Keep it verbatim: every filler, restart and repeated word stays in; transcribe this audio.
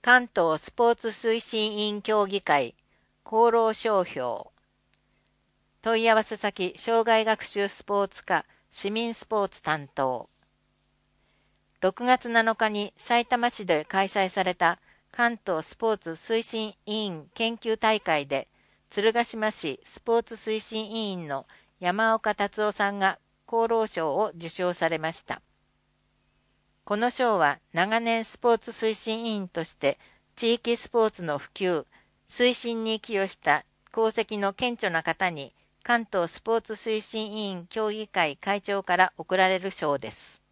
関東スポーツ推進委員協議会厚労省票。問い合わせ先障害学習スポーツ課市民スポーツ担当。ろくがつなのかにさいたま市で開催された関東スポーツ推進委員研究大会で、鶴ヶ島市スポーツ推進委員の山岡達夫さんが厚労省を受賞されました。この賞は長年スポーツ推進委員として地域スポーツの普及、推進に寄与した功績の顕著な方に関東スポーツ推進委員協議会会長から贈られる賞です。